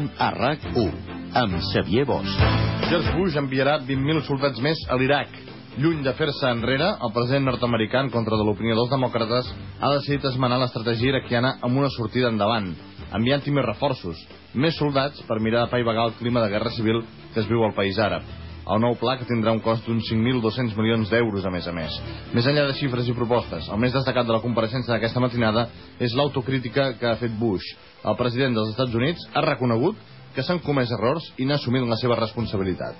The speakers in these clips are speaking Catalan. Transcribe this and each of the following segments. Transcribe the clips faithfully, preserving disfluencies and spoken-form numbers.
a R A C u, amb Xavier Bosch. George Bush enviarà vint mil soldats més a l'Iraq. Lluny de fer-se enrere, el president nord-americà, en contra de l'opinió dels demòcrates, ha decidit esmenar l'estratègia iraquiana amb una sortida endavant, enviant-hi més reforços, més soldats per mirar d'apaivagar el clima de guerra civil que es viu al país àrab. El nou pla, que tindrà un cost d'uns cinc mil dos-cents milions d'euros, a més a més. Més enllà de xifres i propostes, el més destacat de la compareixença d'aquesta matinada és l'autocrítica que ha fet Bush. El president dels Estats Units ha reconegut que s'han comès errors i n'ha assumit la seva responsabilitat.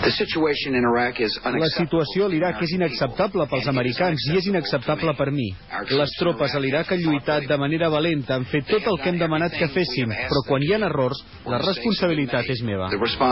La situació a l'Iraq és inacceptable pels americans i és inacceptable per mi. Les tropes a l'Iraq han lluitat de manera valenta, han fet tot el que hem demanat que féssim, però quan hi ha errors, la responsabilitat és meva.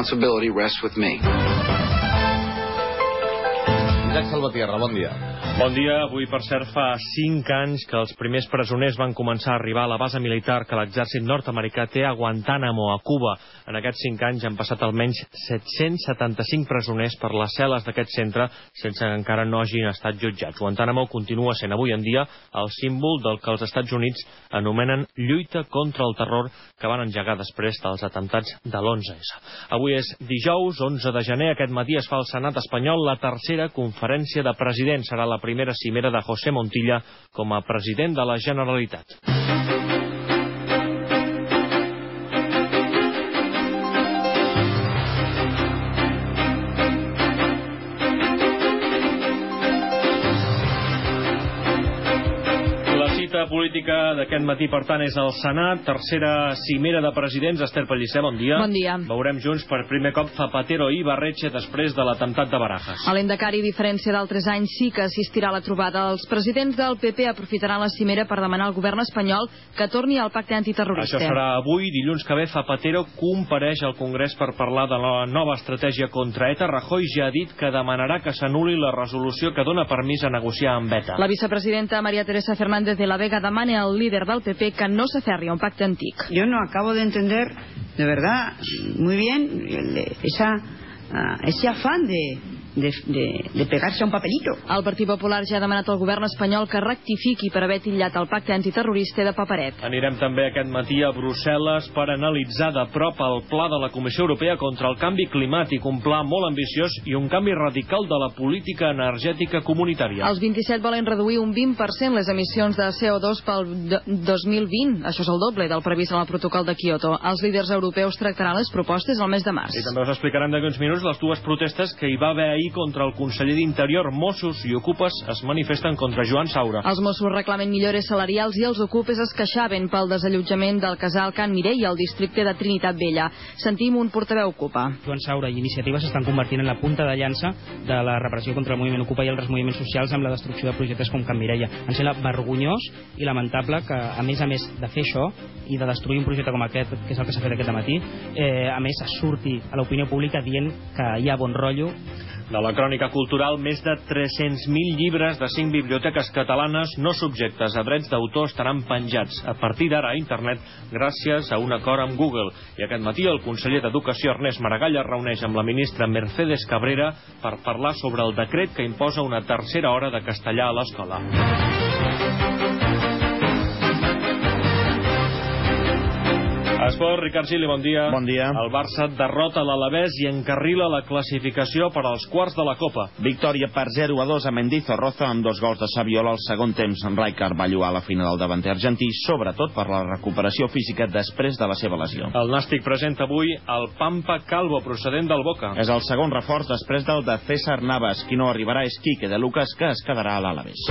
Isaac Salvatierra, bon dia. Bon dia. Avui, per cert, fa cinc anys que els primers presoners van començar a arribar a la base militar que l'exèrcit nord-americà té a Guantánamo, a Cuba. En aquests cinc anys han passat almenys set-cents setanta-cinc presoners per les cel·les d'aquest centre sense que encara no hagin estat jutjats. Guantánamo continua sent avui en dia el símbol del que els Estats Units anomenen lluita contra el terror que van engegar després dels atemptats de l'onze essa. Avui és dijous, onze de gener. Aquest matí es fa al Senat espanyol la tercera conferència de presidents. Serà la primera cimera de José Montilla com a president de la Generalitat. La política d'aquest matí, per tant, és al Senat, tercera cimera de presidents. Esther Pellicer, bon dia. Bon dia. Veurem junts per primer cop Zapatero i Ibarretxe després de l'atemptat de Barajas. A l'Endacari, a diferència d'altres anys, sí que assistirà a la trobada. Els presidents del P P aprofitaran la cimera per demanar al govern espanyol que torni al pacte antiterrorista. Això serà avui. Dilluns que ve, Zapatero compareix al Congrés per parlar de la nova estratègia contra ETA. Rajoy ja ha dit que demanarà que s'anul·li la resolució que dona permís a negociar amb ETA. La vicepresidenta María Teresa Fernández de la Vega demana al líder del P P que no s'aferri a un pacte antic. Yo no acabo de entender, de verdad, muy bien, esa, uh, ese afán de... De, de, de pegarse a un papelito. El Partit Popular ja ha demanat al govern espanyol que rectifiqui per haver titllat el pacte antiterrorista de paperet. Anirem també aquest matí a Brussel·les per analitzar de prop el pla de la Comissió Europea contra el canvi climàtic, un pla molt ambiciós i un canvi radical de la política energètica comunitària. Els vint-i-set volen reduir un vint per cent les emissions de C O dos pel dos mil vint. Això és el doble del previst en el protocol de Kyoto. Els líders europeus tractaran les propostes al mes de març. I també us explicarem d'aquí uns minuts les dues protestes que hi va haver ahir contra el conseller d'Interior. Mossos i Ocupes es manifesten contra Joan Saura. Els Mossos reclamen millores salarials i els Ocupes es queixaven pel desallotjament del casal Can Mireia al districte de Trinitat Vella. Sentim un portaveu Ocupa. Joan Saura i Iniciativa s'estan convertint en la punta de llança de la repressió contra el moviment Ocupa i els moviments socials amb la destrucció de projectes com Can Mireia. Em sembla vergonyós i lamentable que, a més a més de fer això i de destruir un projecte com aquest, que és el que s'ha fet aquest matí, eh, a més surti a l'opinió pública dient que hi ha bon rotllo. De la crònica cultural, més de tres-cents mil llibres de cinc biblioteques catalanes no subjectes a drets d'autor estaran penjats a partir d'ara a internet gràcies a un acord amb Google. I aquest matí el conseller d'Educació Ernest Maragall es reuneix amb la ministra Mercedes Cabrera per parlar sobre el decret que imposa una tercera hora de castellà a l'escola. Esport, Ricard Gili, bon dia. Bon dia. El Barça derrota l'Alavés i encarrila la classificació per als quarts de la Copa. Victòria per zero a dos a Mendizorroza amb dos gols de Saviola al segon temps. Rijkaard va lluar la final del davanter argentí, sobretot per la recuperació física després de la seva lesió. El Nàstic presenta avui el Pampa Calvo, procedent del Boca. És el segon reforç després del de César Navas. Qui no arribarà és Quique de Lucas, que es quedarà a l'Alavés.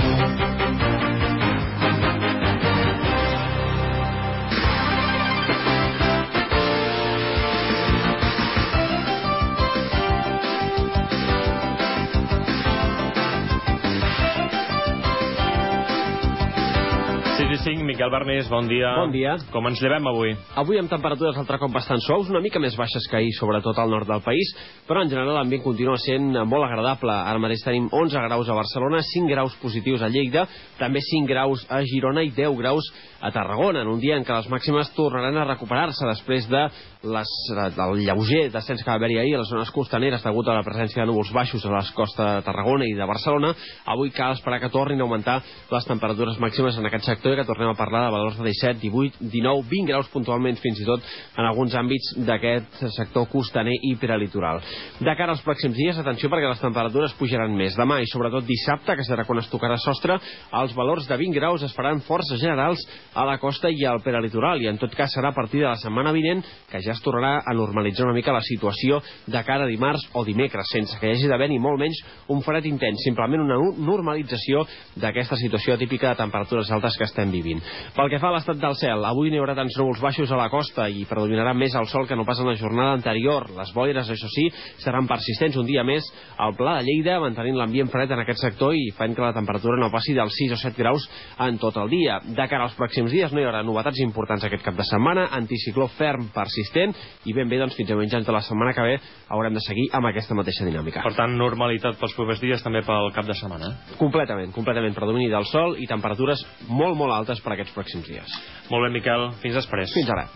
Miquel Barnés, bon dia. Bon dia. Com ens llevem avui? Avui amb temperatures altre cop bastant suaus, una mica més baixes que ahir, sobretot al nord del país, però en general l'ambient continua sent molt agradable. Ara mateix tenim onze graus a Barcelona, cinc graus positius a Lleida, també cinc graus a Girona i deu graus a Tarragona, en un dia en què les màximes tornaran a recuperar-se després de les, del lleuger descens que va haver-hi ahir a les zones costaneres degut a la presència de núvols baixos a les costes de Tarragona i de Barcelona. Avui cal esperar que tornin a augmentar les temperatures màximes en aquest sector i que tornem a parlar parlar de valors de disset, divuit, dinou, vint graus puntualment fins i tot en alguns àmbits d'aquest sector costaner i prelitoral. De cara als pròxims dies, atenció perquè les temperatures pujaran més. Demà i sobretot dissabte, que serà quan es tocarà sostre, els valors de vint graus es faran força generals a la costa i al prelitoral, i en tot cas serà a partir de la setmana vinent que ja es tornarà a normalitzar una mica la situació de cara a dimarts o dimecres, sense que hi hagi d'haver ni molt menys un fred intens, simplement una normalització d'aquesta situació típica de temperatures altes que estem vivint. Pel que fa a l'estat del cel, avui n'hi haurà tants núvols baixos a la costa i predominarà més el sol que no pas en la jornada anterior. Les boires, això sí, seran persistents un dia més al Pla de Lleida, mantenint l'ambient fred en aquest sector i fent que la temperatura no passi dels sis o set graus en tot el dia. De cara als pròxims dies no hi haurà novetats importants aquest cap de setmana, anticicló ferm persistent i ben bé doncs, fins a mitjans de la setmana que ve haurem de seguir amb aquesta mateixa dinàmica. Per tant, normalitat pels propers dies també pel cap de setmana. Completament, completament predomini del sol i temperatures molt, molt altes per aquests pròxims dies. Molt bé, Miquel. Fins després. Fins ara.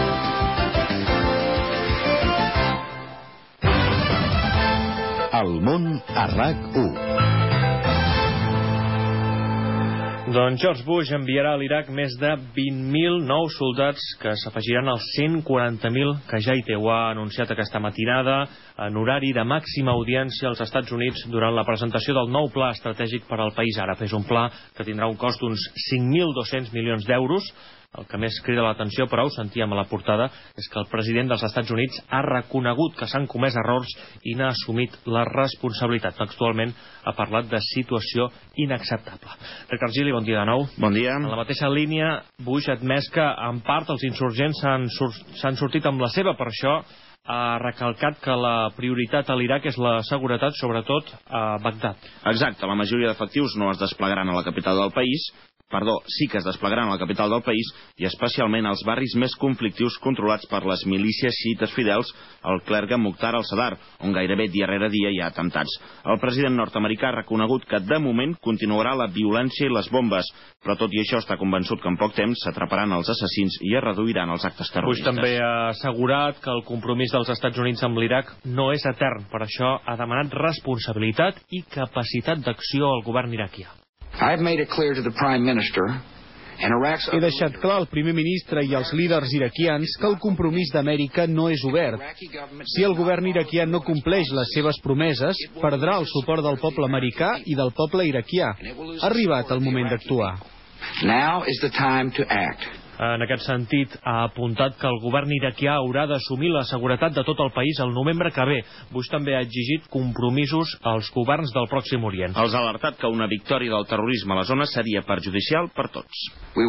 El món a RAC u. Doncs George Bush enviarà a l'Iraq més de vint mil nous soldats que s'afegiran als cent quaranta mil que ja hi té. Ho ha anunciat aquesta matinada en horari de màxima audiència als Estats Units durant la presentació del nou pla estratègic per al país àrab. És un pla que tindrà un cost d'uns cinc mil dos-cents milions d'euros. El que més crida l'atenció, però ho sentíem a la portada, és que el president dels Estats Units ha reconegut que s'han comès errors i n'ha assumit la responsabilitat. Textualment ha parlat de situació inacceptable. Ricard Gili, bon dia de nou. Bon dia. En la mateixa línia, Bush ha admès que en part els insurgents s'han sur s'han sortit amb la seva, per això ha recalcat que la prioritat a l'Iraq és la seguretat, sobretot a Bagdad. Exacte, la majoria d'efectius no es desplegaran a la capital del país, Perdó, sí que es desplegaran a la capital del país i especialment als barris més conflictius controlats per les milícies xiites fidels al clergue Muqtar al-Sadr, on gairebé dia rere dia hi ha atemptats. El president nord-americà ha reconegut que de moment continuarà la violència i les bombes, però tot i això està convençut que en poc temps s'atraparan els assassins i es reduiran els actes terroristes. Bush també ha assegurat que el compromís dels Estats Units amb l'Iraq no és etern. Per això ha demanat responsabilitat i capacitat d'acció al govern iraquià. He deixat clar al primer ministre i als líders iraquians que el compromís d'Amèrica no és obert. Si el govern iraquià no compleix les seves promeses, perdrà el suport del poble americà i del poble iraquià. Ha arribat el moment d'actuar. En aquest sentit, ha apuntat que el govern iraquià haurà d'assumir la seguretat de tot el país el novembre que ve. Bush també ha exigit compromisos als governs del Pròxim Orient. Els ha alertat que una victòria del terrorisme a la zona seria perjudicial per tots.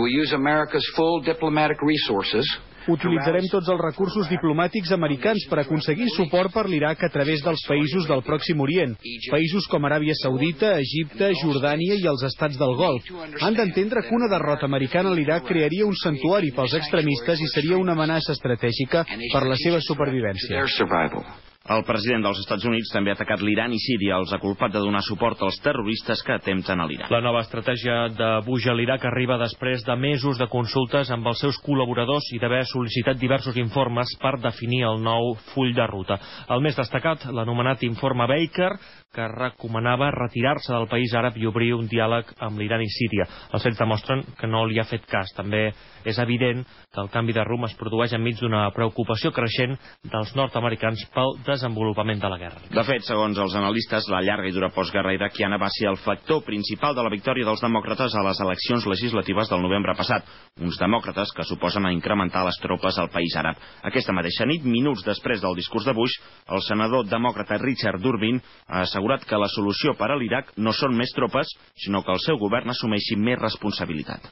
Utilitzarem tots els recursos diplomàtics americans per aconseguir suport per l'Iraq a través dels països del Pròxim Orient. Països com Aràbia Saudita, Egipte, Jordània i els estats del Golf. Han d'entendre que una derrota americana a l'Iraq crearia un santuari pels extremistes i seria una amenaça estratègica per la seva supervivència. El president dels Estats Units també ha atacat l'Iran i Síria, els ha culpat de donar suport als terroristes que atempten a l'Iraq. La nova estratègia de Bush a l'Iraq arriba després de mesos de consultes amb els seus col·laboradors i d'haver sol·licitat diversos informes per definir el nou full de ruta. El més destacat, l'anomenat informe Baker, que recomanava retirar-se del país àrab i obrir un diàleg amb l'Iran i Síria. Els fets demostren que no li ha fet cas. També és evident que el canvi de rumb es produeix enmig d'una preocupació creixent dels nord-americans pel desenvolupament de la guerra. De fet, segons els analistes, la llarga i dura postguerra iraquiana va ser el factor principal de la victòria dels demòcrates a les eleccions legislatives del novembre passat, uns demòcrates que suposen a incrementar les tropes al país àrab. Aquesta mateixa nit, minuts després del discurs de Bush, el senador demòcrata Richard Durbin ha assegurat que la solució per a l'Iraq no són més tropes, sinó que el seu govern assumeixi més responsabilitat.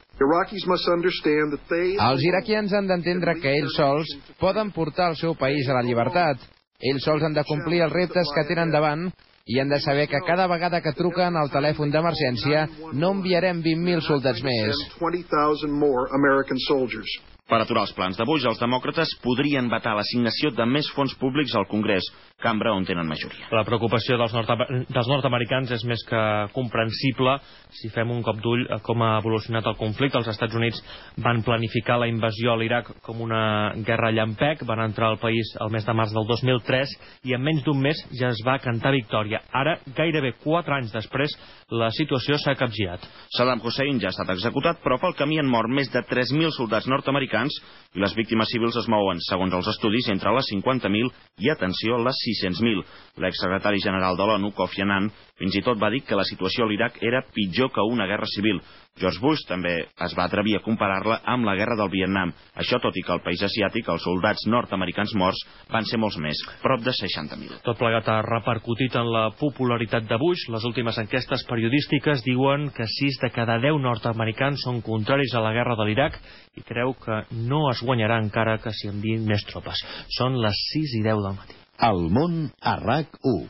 Els iraquians han d'entendre que ells sols poden portar el seu país a la llibertat. Ells sols han de complir els reptes que tenen davant i han de saber que cada vegada que truquen al telèfon d'emergència no enviarem vint mil soldats més. Per aturar els plans de Bush, els demòcrates podrien vetar l'assignació de més fons públics al Congrés, cambra on tenen majoria. La preocupació dels, nord dels nord-americans és més que comprensible. Si fem un cop d'ull a com ha evolucionat el conflicte, els Estats Units van planificar la invasió a l'Iraq com una guerra llampec, van entrar al país el mes de març del dos mil tres i en menys d'un mes ja es va cantar victòria. Ara, gairebé quatre anys després, la situació s'ha capgirat. Saddam Hussein ja ha estat executat, però pel camí han mort més de tres mil soldats nord-americans i les víctimes civils es mouen, segons els estudis, entre les cinquanta mil i, atenció, les sis-cents mil. L'exsecretari general de l'ONU, Kofi Annan, fins i tot va dir que la situació a l'Iraq era pitjor que una guerra civil. George Bush també es va atrevir a comparar-la amb la guerra del Vietnam. Això tot i que al país asiàtic els soldats nord-americans morts van ser molts més, prop de seixanta mil. Tot plegat ha repercutit en la popularitat de Bush. Les últimes enquestes periodístiques diuen que sis de cada deu nord-americans són contraris a la guerra de l'Iraq i creu que no es guanyarà encara que s'hi enviïn més tropes. Són les sis i deu del matí. El món a RAC u.